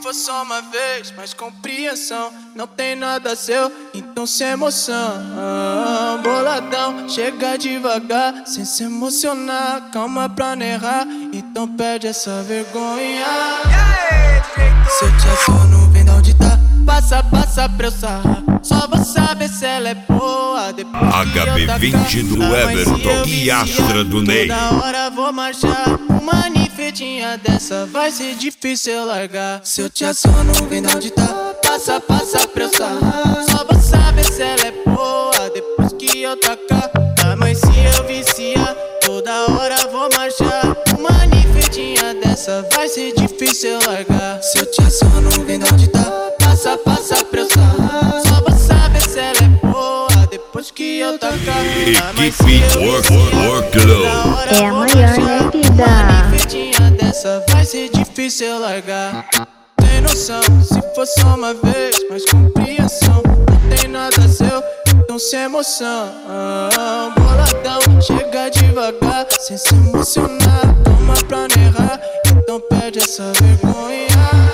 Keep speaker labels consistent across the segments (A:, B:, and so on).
A: for só uma vez, mais compreensão. Não tem nada seu, então sem emoção. Boladão, chega devagar, sem se emocionar. Calma pra não errar, então perde essa vergonha. Se eu te assono, vem da onde tá. Passa pra eu sarrar. Só vou saber se ela é boa depois
B: HB20 do Everton e Astra do Ney.
A: Toda hora vou marchar. Uma ninfetinha dessa vai ser difícil eu largar. Se eu te assono, vem da onde tá. Passa pra eu sarrar. Só vou saber se ela é boa depois que eu tacar. Mas se eu viciar, toda hora vou marchar. Uma ninfetinha dessa vai ser difícil eu largar. Se eu te assono, vem da onde tá. Passa pra eu sarrar. Só vou saber se ela é boa depois que eu tacar.
B: Equipe Workload.
C: É a maior, né, vida?
A: Uma ninfetinha dessa vai ser difícil eu largar. Tem noção, se for só uma vez, mais compreensão. Não tem nada seu, então sem emoção. Boladão, chega devagar, sem se emocionar. Toma pra não errar, então perde essa vergonha.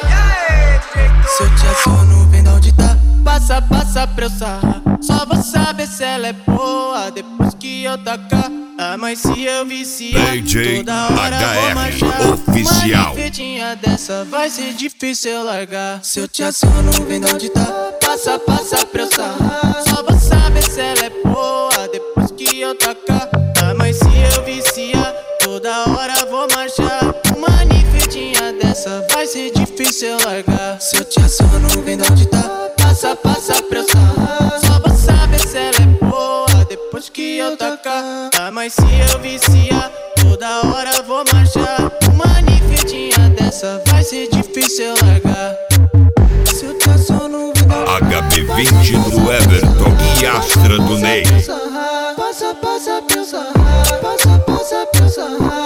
A: Se eu te assono, vem da onde tá. Passa pra eu sarrar. Só vou saber se ela é boa depois que eu tacar. Mas se eu viciar,
B: DJ
A: toda hora vou
B: HR
A: marchar.
B: Oficial.
A: Uma ninfetinha dessa vai ser difícil eu largar. Se eu te assono, vem da onde tá. Passa pra eu sarrar. Só vou saber se ela é boa depois que eu tacar. Mas se eu viciar, toda hora vou marchar. Uma ninfetinha dessa vai ser difícil eu largar. Se eu te assono, vem da onde tá. Passa pra eu sarrar. Só vou saber se ela é boa depois que eu tacar. Mas se eu viciar, toda hora vou marchar. Uma ninfetinha dessa vai ser difícil eu largar. Se eu te assono, vem da onde tá.
B: HB20 do Everton e Astra do Ney.
A: Passa pra eu sarrar. Passa pra eu sarrar.